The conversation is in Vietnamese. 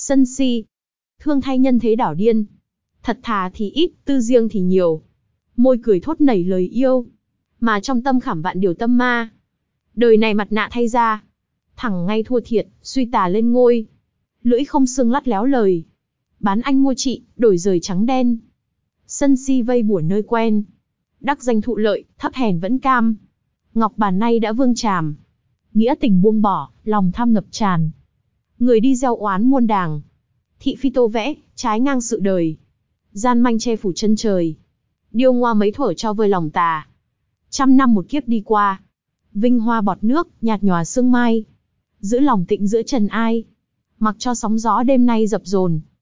Sân si. Thương thay nhân thế đảo điên. Thật thà thì ít, tư riêng thì nhiều. Môi cười thốt nảy lời yêu. Mà trong tâm khảm vạn điều tâm ma. Đời này mặt nạ thay ra. Thẳng ngay thua thiệt, suy tà lên ngôi. Lưỡi không xương lắt léo lời. Bán anh mua chị, đổi rời trắng đen. Sân si vây bủa nơi quen. Đắc danh thụ lợi, thấp hèn vẫn cam. Ngọc bàn nay đã vương tràm. Nghĩa tình buông bỏ, lòng tham ngập tràn. Người đi gieo oán muôn đàng. Thị phi tô vẽ, trái ngang sự đời. Gian manh che phủ chân trời. Điêu ngoa mấy thuở cho vơi lòng tà. Trăm năm một kiếp đi qua. Vinh hoa bọt nước, nhạt nhòa sương mai. Giữ lòng tịnh giữa trần ai. Mặc cho sóng gió đêm nay dập dồn.